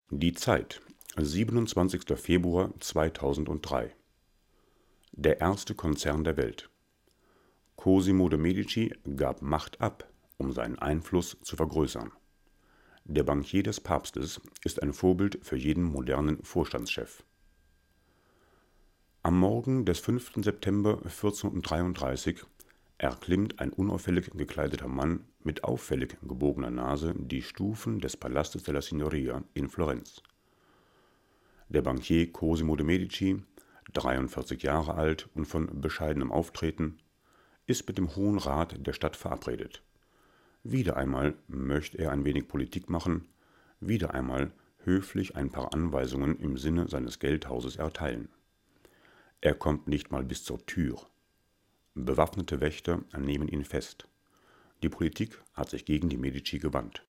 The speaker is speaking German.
Die Zeit, 27. Februar 2003. Der erste Konzern der Welt. Cosimo de' Medici gab Macht ab, um seinen Einfluss zu vergrößern. Der Bankier des Papstes ist ein Vorbild für jeden modernen Vorstandschef. Am Morgen des 5. September 1433 erklimmt ein unauffällig gekleideter Mann mit auffällig gebogener Nase die Stufen des Palastes della Signoria in Florenz. Der Bankier Cosimo de' Medici, 43 Jahre alt und von bescheidenem Auftreten, ist mit dem Hohen Rat der Stadt verabredet. Wieder einmal möchte er ein wenig Politik machen, wieder einmal höflich ein paar Anweisungen im Sinne seines Geldhauses erteilen. Er kommt nicht mal bis zur Tür. Bewaffnete Wächter nehmen ihn fest. Die Politik hat sich gegen die Medici gewandt.